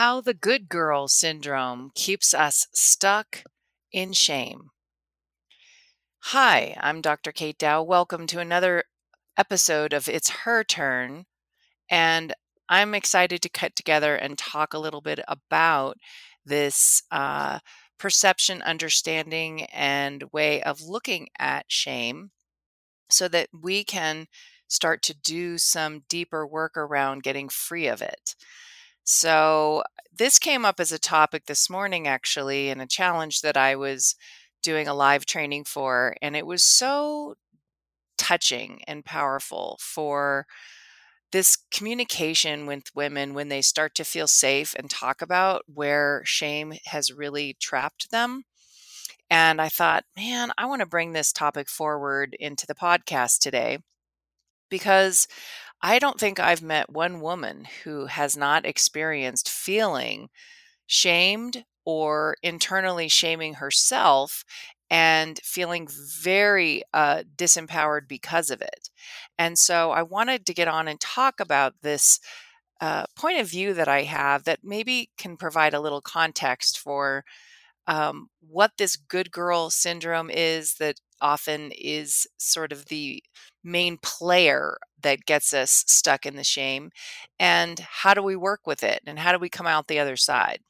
How the good girl syndrome keeps us stuck in shame. Hi, I'm Dr. Kate Dow. Welcome to another episode of It's Her Turn. And I'm excited to cut together and talk a little bit about this perception, understanding, and way of looking at shame so that we can start to do some deeper work around getting free of it. So, this came up as a topic this morning, actually, in a challenge that I was doing a live training for. And it was so touching and powerful for this communication with women when they start to feel safe and talk about where shame has really trapped them. And I thought, man, I want to bring this topic forward into the podcast today because I don't think I've met one woman who has not experienced feeling shamed or internally shaming herself and feeling very disempowered because of it. And so I wanted to get on and talk about this point of view that I have that maybe can provide a little context for what this good girl syndrome is, that often is sort of the main player that gets us stuck in the shame, and how do we work with it and how do we come out the other side.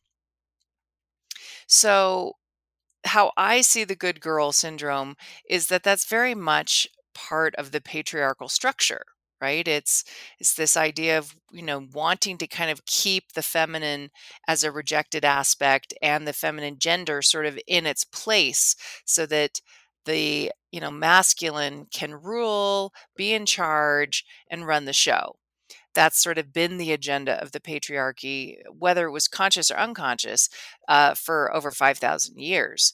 So, how I see the good girl syndrome is that that's very much part of the patriarchal structure, right? It's this idea of, wanting to kind of keep the feminine as a rejected aspect and the feminine gender sort of in its place so that the, masculine can rule, be in charge, and run the show. That's sort of been the agenda of the patriarchy, whether it was conscious or unconscious, for over 5,000 years.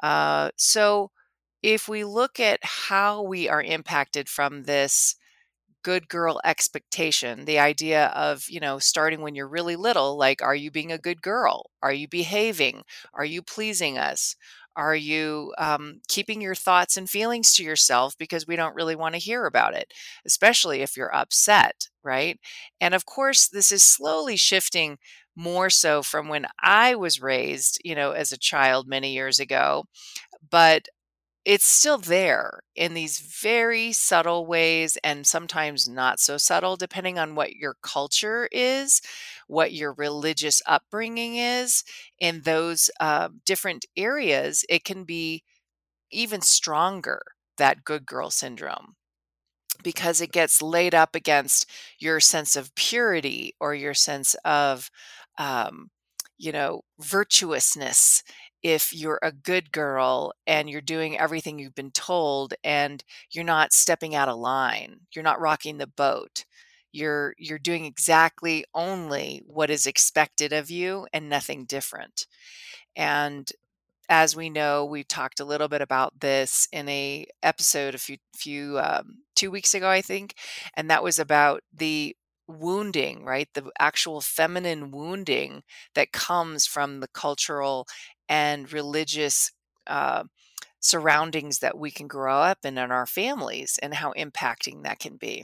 So, if we look at how we are impacted from this good girl expectation, the idea of, starting when you're really little, like, are you being a good girl? Are you behaving? Are you pleasing us? Are you keeping your thoughts and feelings to yourself because we don't really want to hear about it, especially if you're upset, right? And of course, this is slowly shifting more so from when I was raised, as a child many years ago. But it's still there in these very subtle ways and sometimes not so subtle, depending on what your culture is, what your religious upbringing is. In those different areas, it can be even stronger, that good girl syndrome, because it gets laid up against your sense of purity or your sense of, um, virtuousness. If you're a good girl and you're doing everything you've been told and you're not stepping out of line, you're not rocking the boat. You're doing exactly only what is expected of you and nothing different. And as we know, we talked a little bit about this in a episode a few 2 weeks ago, I think, and that was about the wounding, right? The actual feminine wounding that comes from the cultural and religious uh, surroundings that we can grow up in our families, and how impacting that can be.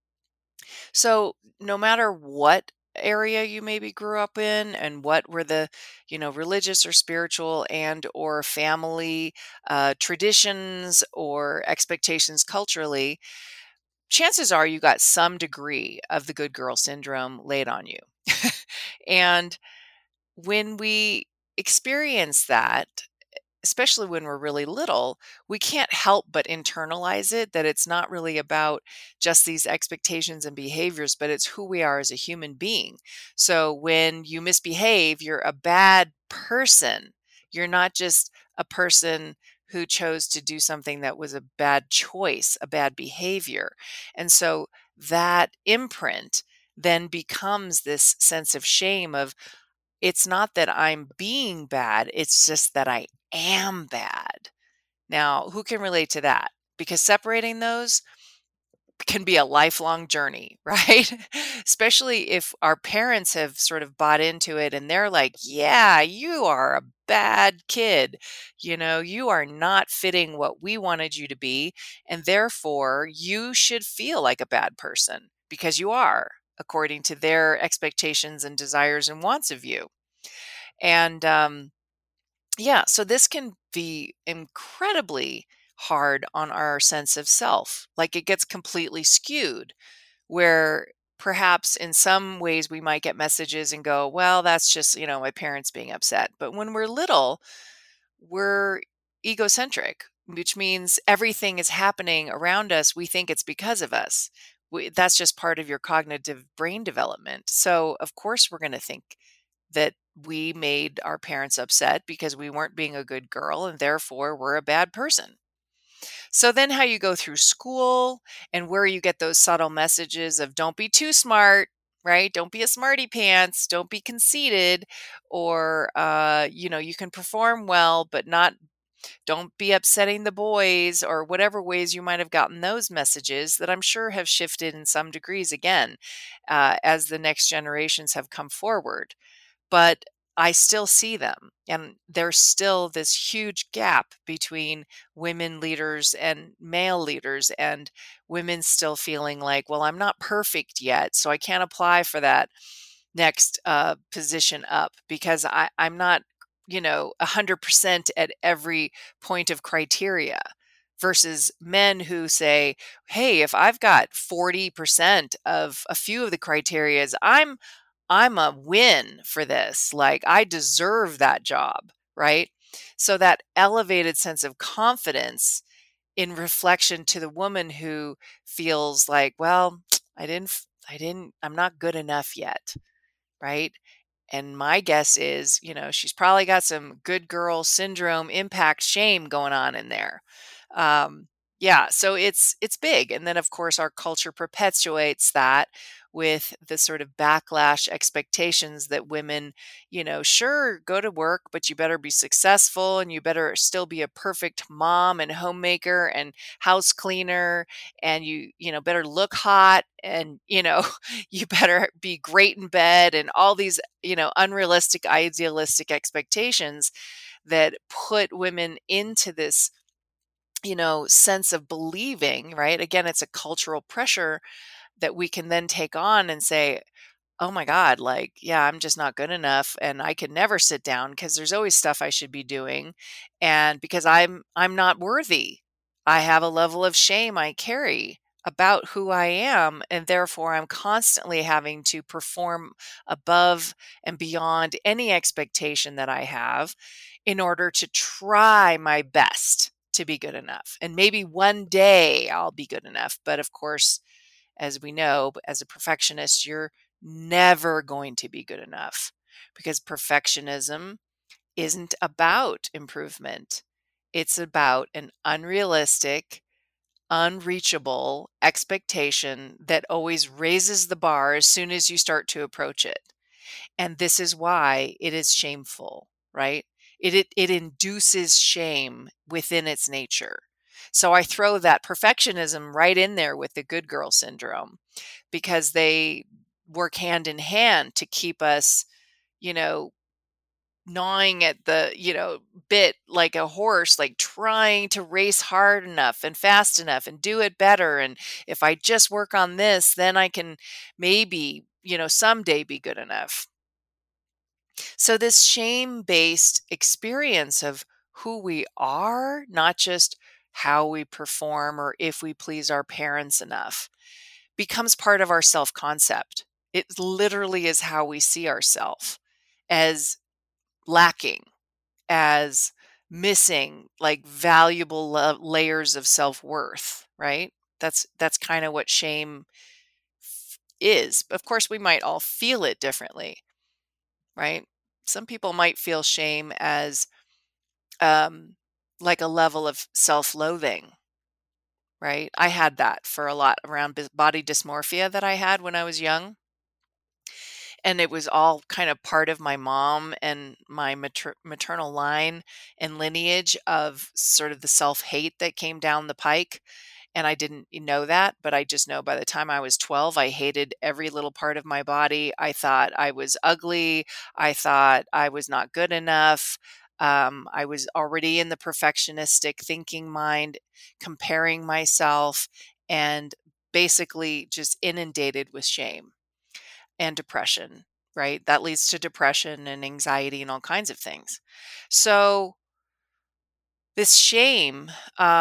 So, no matter what area you maybe grew up in and what were the, religious or spiritual and or family traditions or expectations culturally, chances are you got some degree of the good girl syndrome laid on you. And when we experience that, especially when we're really little, we can't help but internalize it, that it's not really about just these expectations and behaviors, but it's who we are as a human being. So when you misbehave, you're a bad person. You're not just a person who chose to do something that was a bad choice, a bad behavior. And so that imprint then becomes this sense of shame of, it's not that I'm being bad, it's just that I am bad. Now, who can relate to that? Because separating those can be a lifelong journey, right? Especially if our parents have sort of bought into it and they're like, yeah, you are a bad kid. You are not fitting what we wanted you to be. And therefore, you should feel like a bad person because you are, according to their expectations and desires and wants of you. And yeah, so this can be incredibly hard on our sense of self. Like it gets completely skewed, where perhaps in some ways we might get messages and go, well, that's just, my parents being upset. But when we're little, we're egocentric, which means everything is happening around us. We think it's because of us. That's just part of your cognitive brain development. So, of course, we're going to think that we made our parents upset because we weren't being a good girl and therefore we're a bad person. So then how you go through school and where you get those subtle messages of don't be too smart, right? Don't be a smarty pants, don't be conceited, or you can perform well, but not don't be upsetting the boys, or whatever ways you might have gotten those messages that I'm sure have shifted in some degrees again as the next generations have come forward. But I still see them. And there's still this huge gap between women leaders and male leaders, and women still feeling like, well, I'm not perfect yet, so I can't apply for that next position up because I'm not, 100% at every point of criteria. Versus men who say, hey, if I've got 40% of a few of the criterias, I'm a win for this. Like I deserve that job, right? So that elevated sense of confidence in reflection to the woman who feels like, well, I'm not good enough yet, right? And my guess is, she's probably got some good girl syndrome impact shame going on in there. Um, yeah, so it's big. And then of course our culture perpetuates that with the sort of backlash expectations that women, sure, go to work, but you better be successful and you better still be a perfect mom and homemaker and house cleaner, and better look hot, and you better be great in bed, and all these, unrealistic, idealistic expectations that put women into this, sense of believing, right? Again, it's a cultural pressure that we can then take on and say, oh my God, like, yeah, I'm just not good enough and I can never sit down because there's always stuff I should be doing. And because I'm not worthy. I have a level of shame I carry about who I am. And therefore I'm constantly having to perform above and beyond any expectation that I have in order to try my best to be good enough. And maybe one day I'll be good enough. But of course, as we know, as a perfectionist, you're never going to be good enough because perfectionism isn't about improvement. It's about an unrealistic, unreachable expectation that always raises the bar as soon as you start to approach it. And this is why it is shameful, right? It induces shame within its nature. So I throw that perfectionism right in there with the good girl syndrome because they work hand in hand to keep us, you know, gnawing at the, bit like a horse, like trying to race hard enough and fast enough and do it better. And if I just work on this, then I can maybe, someday be good enough. So, this shame based experience of who we are, not just how we perform or if we please our parents enough, becomes part of our self concept. It literally is how we see ourselves as lacking, as missing like valuable layers of self worth, right? That's kind of what shame is. Of course, we might all feel it differently, right? Some people might feel shame as um, like a level of self-loathing, right? I had that for a lot around body dysmorphia that I had when I was young. And it was all kind of part of my mom and my maternal line and lineage of sort of the self-hate that came down the pike. And I didn't know that, but I just know by the time I was 12, I hated every little part of my body. I thought I was ugly. I thought I was not good enough. I was already in the perfectionistic thinking mind, comparing myself, and basically just inundated with shame and depression, right? That leads to depression and anxiety and all kinds of things. So this shame,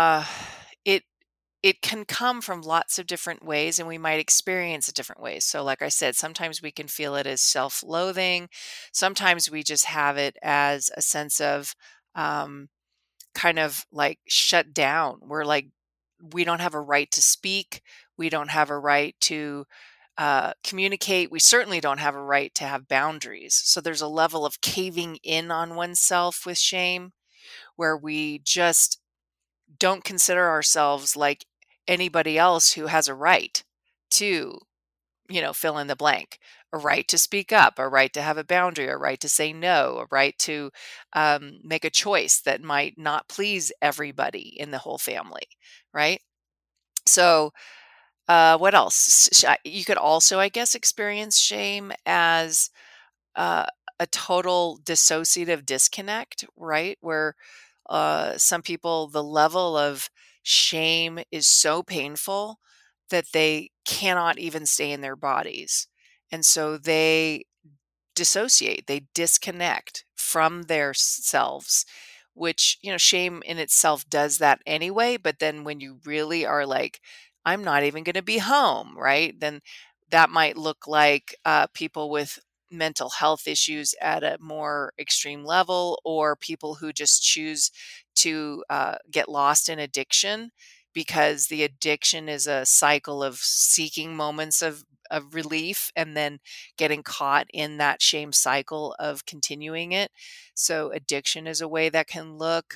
it it can come from lots of different ways, and we might experience it different ways. So, like I said, sometimes we can feel it as self-loathing. Sometimes we just have it as a sense of um, kind of like shut down. We're like, we don't have a right to speak. We don't have a right to communicate. We certainly don't have a right to have boundaries. So there's a level of caving in on oneself with shame where we just don't consider ourselves like anybody else who has a right to, fill in the blank, a right to speak up, a right to have a boundary, a right to say no, a right to make a choice that might not please everybody in the whole family, right? So, what else? You could also, I guess, experience shame as uh, a total dissociative disconnect, right? Where some people, the level of shame is so painful that they cannot even stay in their bodies. And so they dissociate, they disconnect from their selves, which, shame in itself does that anyway. But then when you really are like, I'm not even going to be home, right? Then that might look like people with mental health issues at a more extreme level, or people who just choose to get lost in addiction because the addiction is a cycle of seeking moments of relief and then getting caught in that shame cycle of continuing it. So addiction is a way that can look,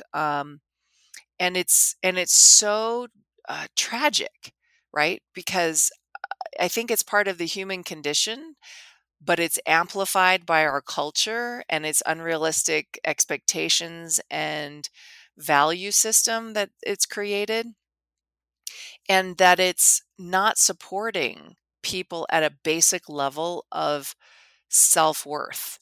and it's so tragic, right? Because I think it's part of the human condition, but it's amplified by our culture and its unrealistic expectations and value system that it's created, and that it's not supporting people at a basic level of self-worth.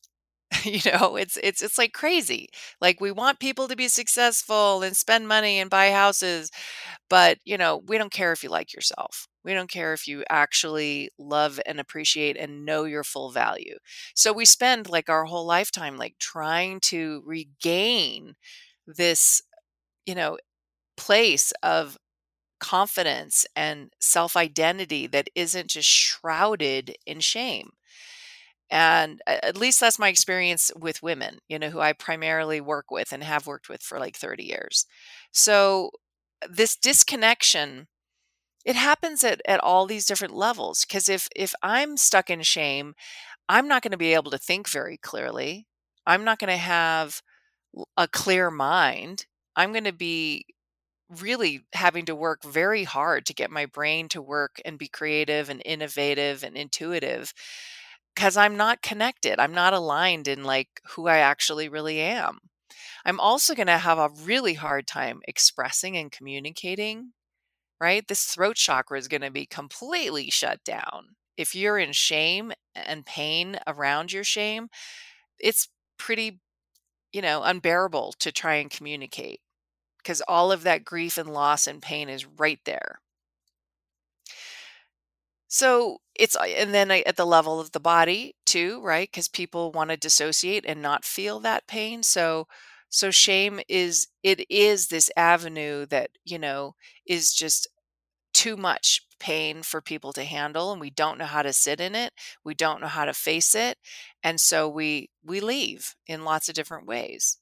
It's like crazy. Like, we want people to be successful and spend money and buy houses, but we don't care if you like yourself. We don't care if you actually love and appreciate and know your full value. So we spend like our whole lifetime like trying to regain this, you know, place of confidence and self-identity that isn't just shrouded in shame. And at least that's my experience with women, who I primarily work with and have worked with for like 30 years. So this disconnection, it happens at all these different levels. Because if I'm stuck in shame, I'm not going to be able to think very clearly. I'm not going to have a clear mind. I'm going to be really having to work very hard to get my brain to work and be creative and innovative and intuitive, because I'm not connected. I'm not aligned in like who I actually really am. I'm also going to have a really hard time expressing and communicating, right? This throat chakra is going to be completely shut down. If you're in shame and pain around your shame, it's pretty, unbearable to try and communicate, because all of that grief and loss and pain is right there. So it's and then at the level of the body too, right? Because people want to dissociate and not feel that pain. So shame is this avenue that, is just too much pain for people to handle, and we don't know how to sit in it. We don't know how to face it. And so we leave in lots of different ways.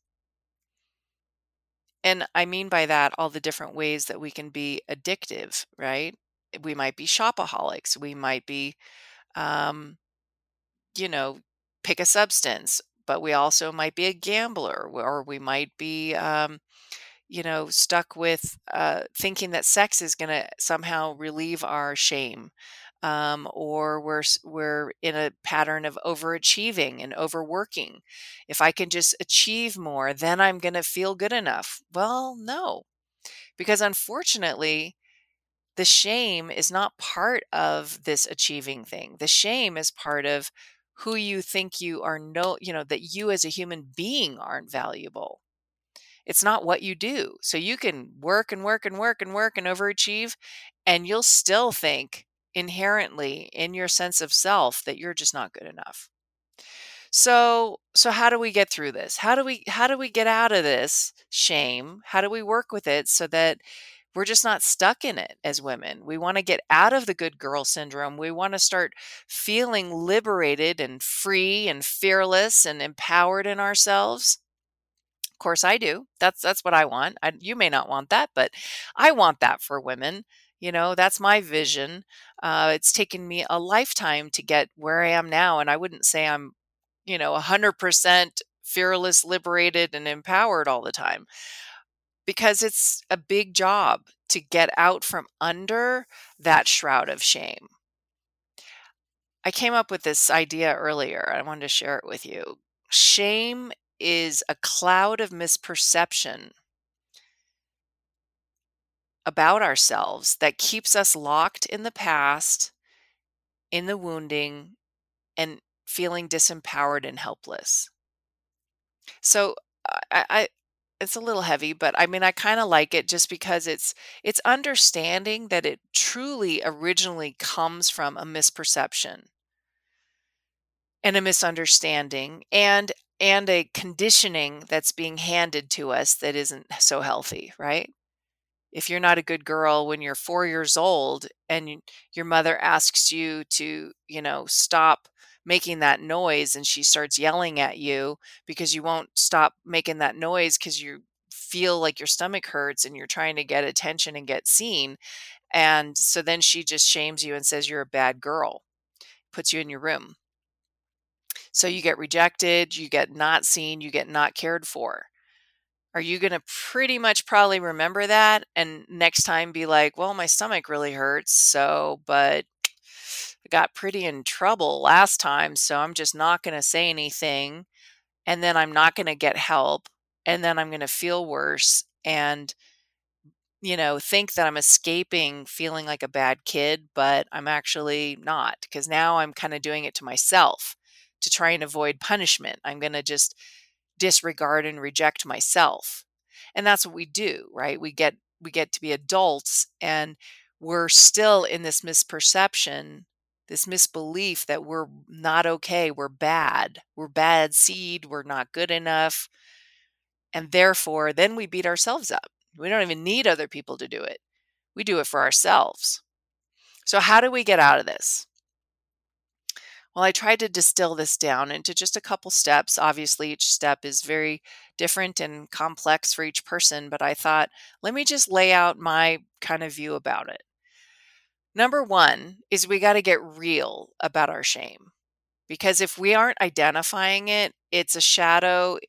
And I mean by that all the different ways that we can be addictive, right? We might be shopaholics. We might be, um, you know, pick a substance, but we also might be a gambler, or we might be, stuck with thinking that sex is going to somehow relieve our shame. Or we're in a pattern of overachieving and overworking. If I can just achieve more, then I'm going to feel good enough. Well, no, because unfortunately, the shame is not part of this achieving thing. The shame is part of who you think you are, that you as a human being aren't valuable. It's not what you do. So you can work and work and work and work and overachieve, and you'll still think inherently in your sense of self that you're just not good enough. So how do we get through this? How do we get out of this shame? How do we work with it so that we're just not stuck in it as women? We want to get out of the good girl syndrome. We want to start feeling liberated and free and fearless and empowered in ourselves. Of course I do. That's what I want. You may not want that, but I want that for women. That's my vision. It's taken me a lifetime to get where I am now, and I wouldn't say I'm 100% fearless, liberated, and empowered all the time, because it's a big job to get out from under that shroud of shame. I came up with this idea earlier. I wanted to share it with you. Shame is a cloud of misperception about ourselves that keeps us locked in the past, in the wounding, and feeling disempowered and helpless. So I it's a little heavy, but I mean I kind of like it just because it's understanding that it truly originally comes from a misperception and a misunderstanding and a conditioning that's being handed to us that isn't so healthy, right? If you're not a good girl when you're 4 years old and your mother asks you to, stop making that noise, and she starts yelling at you because you won't stop making that noise because you feel like your stomach hurts and you're trying to get attention and get seen. And so then she just shames you and says you're a bad girl, puts you in your room. So you get rejected, you get not seen, you get not cared for. Are you gonna pretty much probably remember that and next time be like, "Well, my stomach really hurts, but I got pretty in trouble last time, so I'm just not gonna say anything, and then I'm not gonna get help, and then I'm gonna feel worse and, think that I'm escaping feeling like a bad kid, but I'm actually not, because now I'm kinda doing it to myself to try and avoid punishment. I'm gonna just disregard and reject myself." And that's what we do, right? We get to be adults, and we're still in this misperception, this misbelief that we're not okay, we're bad seed, we're not good enough, and therefore then we beat ourselves up. We don't even need other people to do it. We do it for ourselves. So how do we get out of this? Well, I tried to distill this down into just a couple steps. Obviously, each step is very different and complex for each person, but I thought, let me just lay out my kind of view about it. Number one is we got to get real about our shame, because if we aren't identifying it, it's a shadow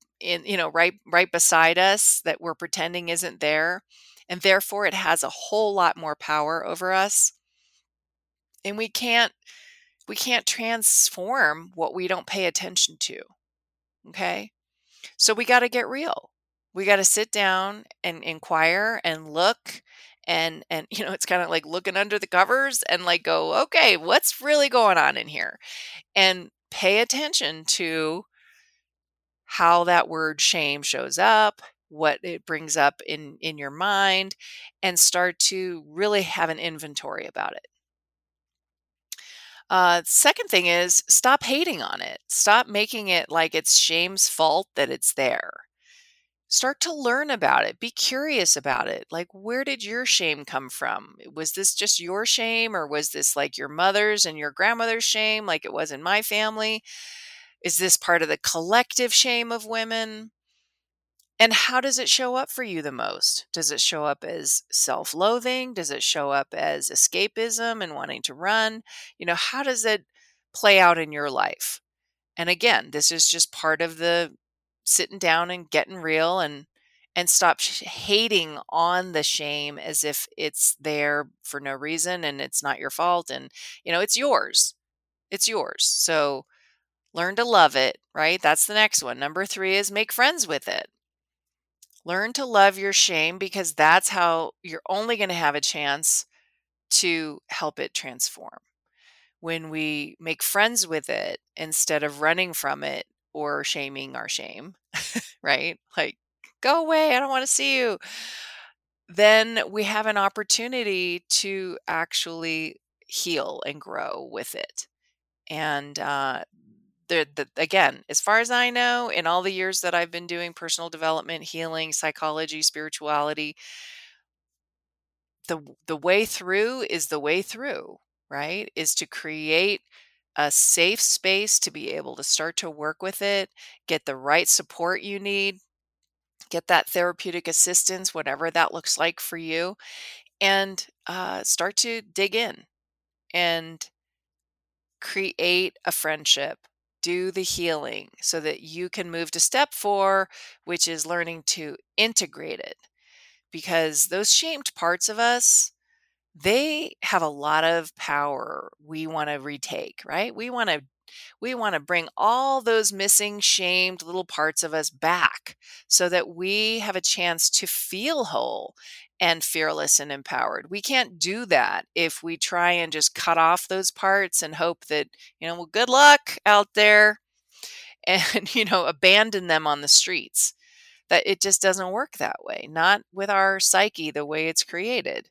right beside us that we're pretending isn't there, and therefore it has a whole lot more power over us, and we can't transform what we don't pay attention to. Okay. So we got to get real. We got to sit down and inquire and look, and it's kind of like looking under the covers and like go, okay, what's really going on in here? And pay attention to how that word shame shows up, what it brings up in your mind, and start to really have an inventory about it. Second thing is stop hating on it. Stop making it like it's shame's fault that it's there. Start to learn about it. Be curious about it. Like, where did your shame come from? Was this just your shame, or was this like your mother's and your grandmother's shame, like it was in my family? Is this part of the collective shame of women? And how does it show up for you the most? Does it show up as self loathing? Does it show up as escapism and wanting to run? How does it play out in your life? And again, this is just part of the sitting down and getting real, and stop hating on the shame as if it's there for no reason and it's not your fault, and it's yours. It's yours. So learn to love it, right? That's the next one. Number 3 is make friends with it. Learn to love your shame, because that's how you're only going to have a chance to help it transform. When we make friends with it instead of running from it or shaming our shame, right? Like, go away, I don't want to see you. Then we have an opportunity to actually heal and grow with it. And Again, as far as I know, in all the years that I've been doing personal development, healing, psychology, spirituality, the way through is the way through, right? Is to create a safe space to be able to start to work with it, get the right support you need, get that therapeutic assistance, whatever that looks like for you, and start to dig in and create a friendship. Do the healing so that you can move to step 4, which is learning to integrate it. Because those shamed parts of us, they have a lot of power we want to retake, right? We want to bring all those missing, shamed little parts of us back so that we have a chance to feel whole and fearless and empowered. We can't do that if we try and just cut off those parts and hope that, well, good luck out there and, abandon them on the streets. That it just doesn't work that way, not with our psyche the way it's created.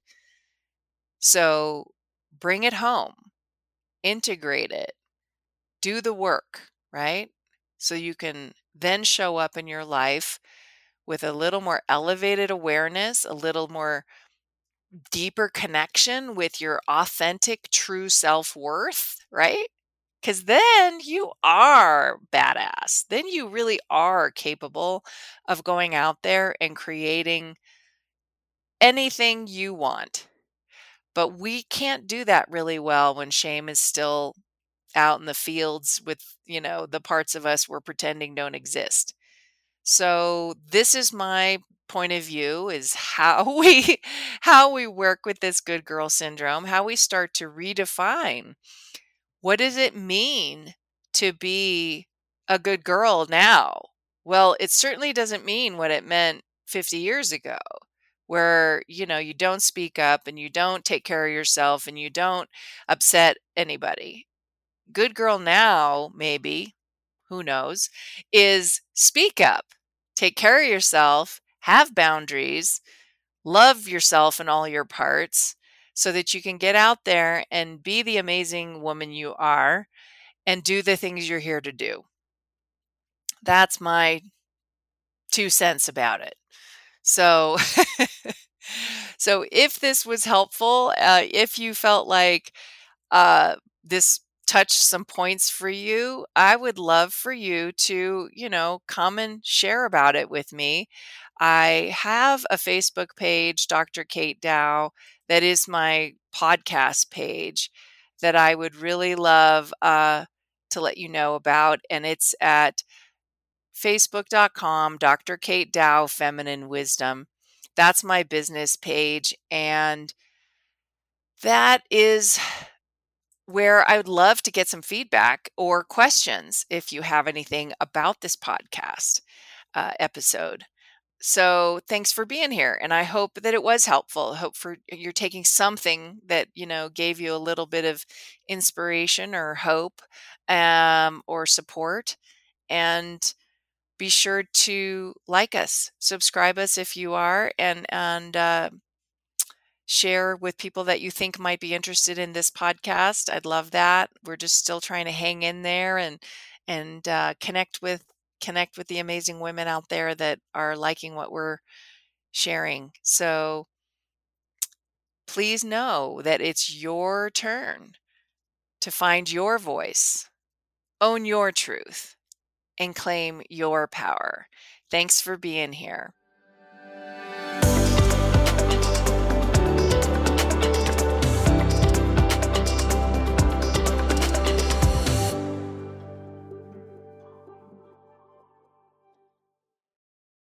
So bring it home, integrate it, do the work, right? So you can then show up in your life with a little more elevated awareness, a little more deeper connection with your authentic, true self worth, right? Because then you are badass. Then you really are capable of going out there and creating anything you want. But we can't do that really well when shame is still out in the fields with, the parts of us we're pretending don't exist. So this is my point of view, is how we how we work with this good girl syndrome, how we start to redefine what does it mean to be a good girl now? Well, it certainly doesn't mean what it meant 50 years ago, where, you don't speak up and you don't take care of yourself and you don't upset anybody. Good girl now, maybe, who knows, is speak up, take care of yourself, have boundaries, love yourself in all your parts so that you can get out there and be the amazing woman you are and do the things you're here to do. That's my 2 cents about it. So, so if this was helpful, if you felt like this touched some points for you, I would love for you to, come and share about it with me. I have a Facebook page, Dr. Kate Dow, that is my podcast page that I would really love to let you know about. And it's at facebook.com, Dr. Kate Dow, Feminine Wisdom. That's my business page. And that is where I would love to get some feedback or questions if you have anything about this podcast episode. So thanks for being here. And I hope that it was helpful. I hope for you're taking something that, gave you a little bit of inspiration or hope or support. And be sure to like us, subscribe us if you are, and share with people that you think might be interested in this podcast. I'd love that. We're just still trying to hang in there and connect with the amazing women out there that are liking what we're sharing. So please know that it's your turn to find your voice, own your truth, and claim your power. Thanks for being here.